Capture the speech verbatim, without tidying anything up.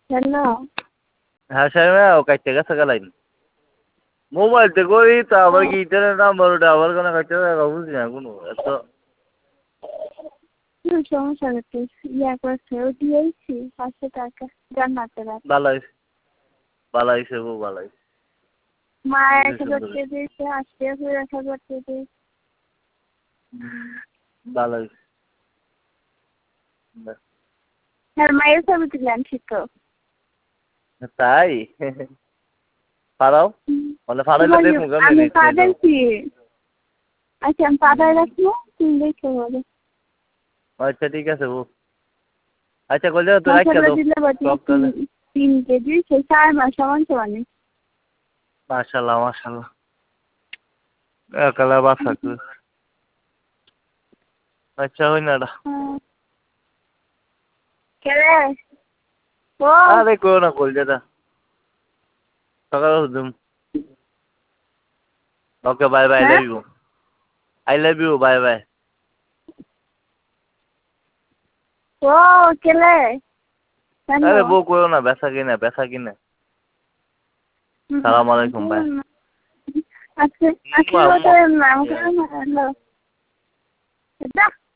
Hello. হ্যাঁ sir কাটতে গেছে গেলাইন মোবাইল তে করি তা আবার কি ইন্টারনেট নাম্বার ওটা আবার কোনো কাটতে যাবে বুঝি না কোনো এত কি সমস্যা হচ্ছে ইয়া করছে ও দিয়েছি পাঁচশো টাকা জান্নাতে রাখ বালাই বালাই সেবো বালাই মা এক হাজার টাকা দিয়েছে আজকে ফের এক হাজার টাকা দিয়েছে বালাই হ্যাঁ মায়ের ছবি তুললাম ঠিক তো তাই পারাও মানে ফারাইলে দেখুন কেমন আমি পাঠাইছি আচ্ছা আমি পাঠাই রাখবো তুমি দেখে বলো আচ্ছা ঠিক আছে ও আচ্ছা কইলে তো রাখা দাও সব তাহলে তিন কেজি সেই চার মাস সমান সমান মাশাআল্লাহ মাশাআল্লাহ কালা বাসা আচ্ছা হই না কেরে ও আরে কো না কইল দাদা সকালে উঠুম okay bye bye I love you I love you bye bye ও কেলে আরে বউ কইও না বেসা কিনা বেসা কিনা সালাম আলাইকুম বাই আচ্ছা আচ্ছা নাম কেন হ্যালো